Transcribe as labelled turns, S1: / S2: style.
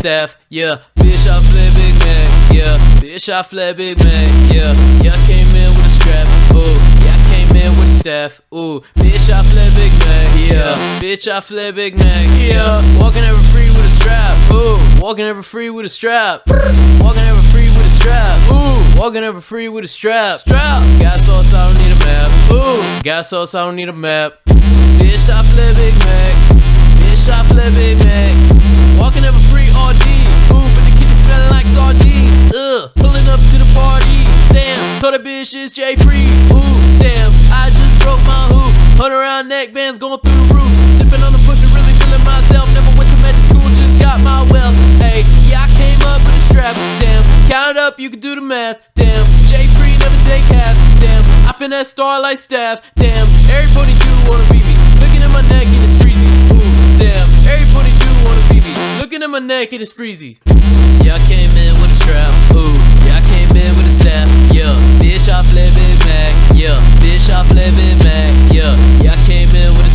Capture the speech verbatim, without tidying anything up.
S1: staff, yeah. Bitch, I fled Big Mac, yeah. Bitch, I fled Big Mac, yeah. Yeah, I came in with a strap, ooh. Yeah, I came in with a staff, ooh. Bitch, I fled Big Mac, yeah. Bitch, I fled Big Mac, yeah. Walking ever free with a strap, ooh. Walking ever free with a strap. Walking ever free with a strap, ooh. Walking ever free with a strap. Strap. Got sauce, I don't need a map, ooh. Got sauce, I don't need a map. Bitch, I fled Big Mac. Bitch, I fled Big Mac. Walking ever free all D. Ooh, but the kitchen smelling like sardines. Ugh, pulling up to the party. Damn, told that bitch it's J Free. Ooh, damn, I just broke my hoop. Hundred round neck bands going through the roof. Sipping on the pusher, really feeling myself. Never went to magic school, just got my wealth. Hey, yeah, I came up with a strap. Damn, count it up, you can do the math. Damn, J Free never take half. Damn, I finesse Starlight staff. Damn, everybody do wanna be me. Looking at my neck and it's freezing. Ooh, damn, everybody do wanna be me. Looking at my neck and it's freezy. Yeah, I came in with a strap. Ooh, yeah, I came in with a staff. Yeah, bitch, I fled Big Mac. Yeah, bitch, I fled Big Mac. Yeah, yeah, I came in with a